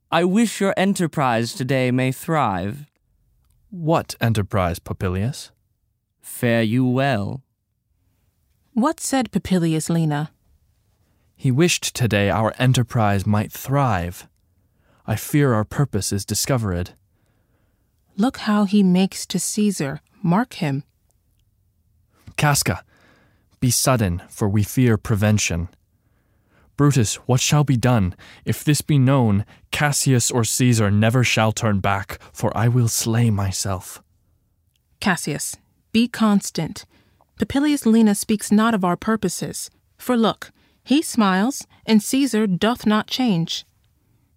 I wish your enterprise today may thrive. What enterprise, Popilius? Fare you well. What said Popilius, Lena? He wished today our enterprise might thrive. I fear our purpose is discovered. Look how he makes to Caesar. Mark him. Casca, be sudden, for we fear prevention. Brutus, what shall be done? If this be known, Cassius or Caesar never shall turn back, for I will slay myself. Cassius, be constant. Popilius Lena speaks not of our purposes. For look, he smiles, and Caesar doth not change.